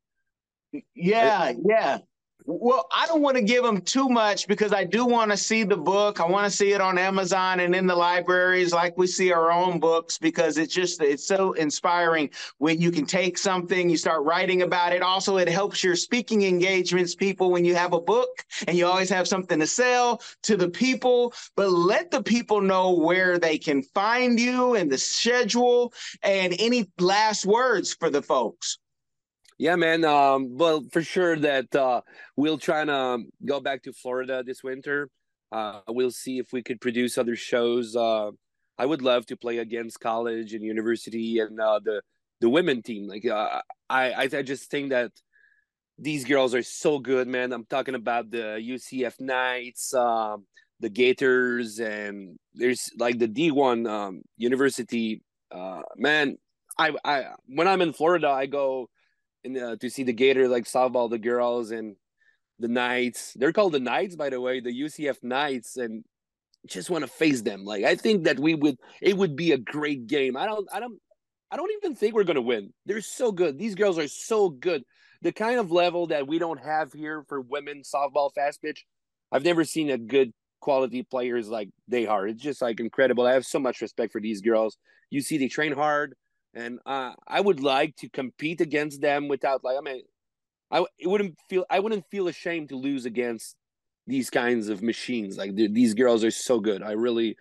Yeah, yeah. Well, I don't want to give them too much because I do want to see the book. I want to see it on Amazon and in the libraries like we see our own books, because it's just, it's so inspiring when you can take something, you start writing about it. Also, it helps your speaking engagements, people, when you have a book and you always have something to sell to the people. But let the people know where they can find you and the schedule, and any last words for the folks. Yeah, man. Um, well, for sure that uh, we'll try to um, go back to Florida this winter. Uh, we'll see if we could produce other shows. Uh, I would love to play against college and university and uh, the the women team. Like uh, I, I, I just think that these girls are so good, man. I'm talking about the U C F Knights, um, the Gators, and there's like the D one um, university. Uh, man, I, I when I'm in Florida, I go. And, uh, to see the Gator, like softball, the girls, and the Knights. They're called the Knights, by the way, the U C F Knights, and just want to face them. Like, I think that we would, it would be a great game. I don't, I don't, I don't even think we're gonna win. They're so good. These girls are so good. The kind of level that we don't have here for women softball fast pitch. I've never seen a good quality players like they are. It's just like incredible. I have so much respect for these girls. You see, they train hard. And uh, I would like to compete against them without, like, I mean, I it wouldn't feel I wouldn't feel ashamed to lose against these kinds of machines. Like these girls are so good. I really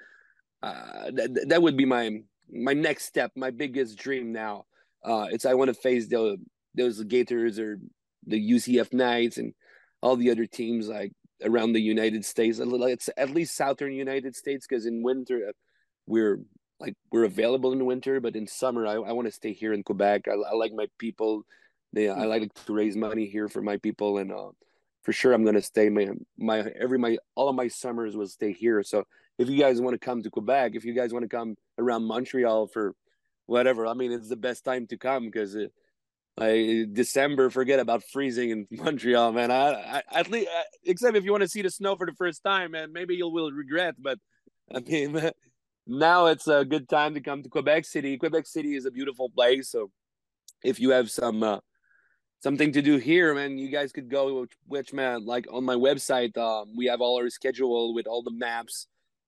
uh, that that would be my my next step, my biggest dream now. Uh, it's I want to face the those Gators or the U C F Knights and all the other teams like around the United States. It's at least Southern United States, because in winter we're like we're available in winter, but in summer I, I want to stay here in Quebec. I, I like my people. They, I like to raise money here for my people, and uh, for sure I'm gonna stay. My my every my all of my summers will stay here. So if you guys want to come to Quebec, if you guys want to come around Montreal for whatever, I mean it's the best time to come, because it, like December, forget about freezing in Montreal, man. I, I at least except if you want to see the snow for the first time, man, maybe you will regret. But I mean. Now it's a good time to come to Quebec City. Quebec City is a beautiful place. So if you have some uh, something to do here, man, you guys could go. Which, which man, like on my website, um, we have all our schedule with all the maps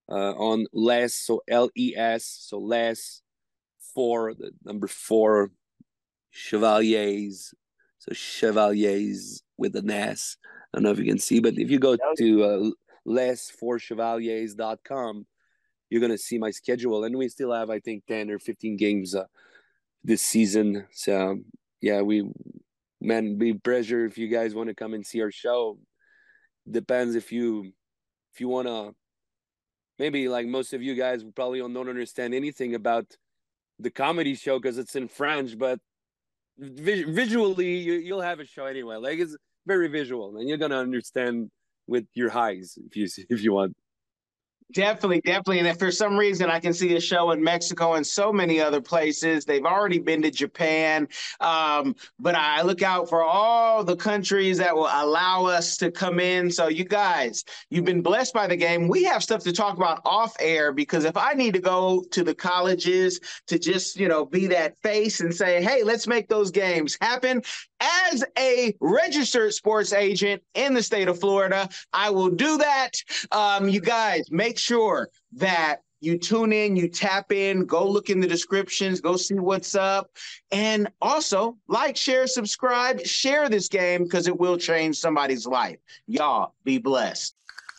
uh, on Les, so L E S, so Les four, the number four, Chevaliers, so Chevaliers with an S. I don't know if you can see, but if you go to uh, les four chevaliers dot com, you're going to see my schedule. And we still have, I think, ten or fifteen games uh, this season. So, yeah, we, man, be pleasure if you guys want to come and see our show. Depends if you, if you want to, maybe like most of you guys probably don't understand anything about the comedy show because it's in French, but visually you, you'll have a show anyway. Like, it's very visual, and you're gonna understand with your eyes if you if you want. Definitely, definitely. And if for some reason I can see a show in Mexico and so many other places, they've already been to Japan. Um, but I look out for all the countries that will allow us to come in. So you guys, you've been blessed by the game. We have stuff to talk about off air, because if I need to go to the colleges to just, you know, be that face and say, hey, let's make those games happen. As a registered sports agent in the state of Florida, I will do that. Um, you guys, make sure that you tune in, you tap in, go look in the descriptions, go see what's up. And also, like, share, subscribe, share this game, because it will change somebody's life. Y'all be blessed.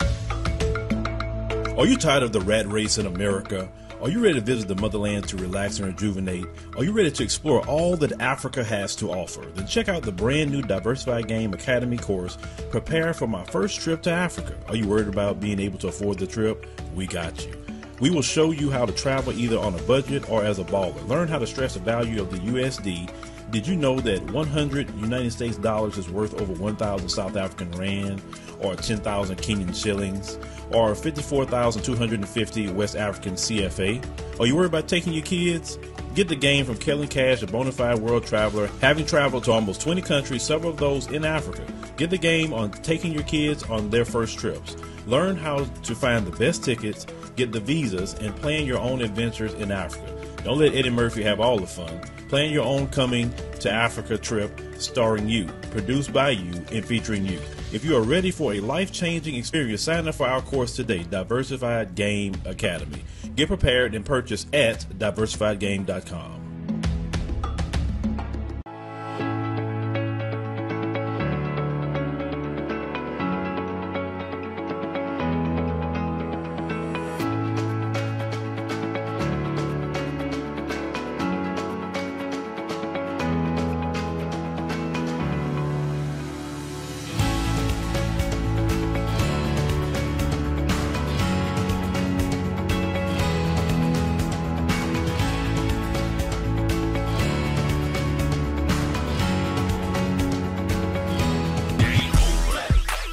Are you tired of the rat race in America? Are you ready to visit the motherland to relax and rejuvenate? Are you ready to explore all that Africa has to offer? Then check out the brand new Diversified Game Academy course, Prepare for My First Trip to Africa. Are you worried about being able to afford the trip? We got you. We will show you how to travel either on a budget or as a baller. Learn how to stress the value of the U S D. Did you know that one hundred United States dollars is worth over one thousand South African rand, or ten thousand Kenyan shillings, or fifty-four thousand two hundred fifty West African C F A? Are you worried about taking your kids? Get the game from Kellen Cash, a bona fide world traveler, having traveled to almost twenty countries, several of those in Africa. Get the game on taking your kids on their first trips. Learn how to find the best tickets, get the visas, and plan your own adventures in Africa. Don't let Eddie Murphy have all the fun. Plan your own coming to Africa trip starring you, produced by you, and featuring you. If you are ready for a life-changing experience, sign up for our course today, Diversified Game Academy. Get prepared and purchase at diversified game dot com.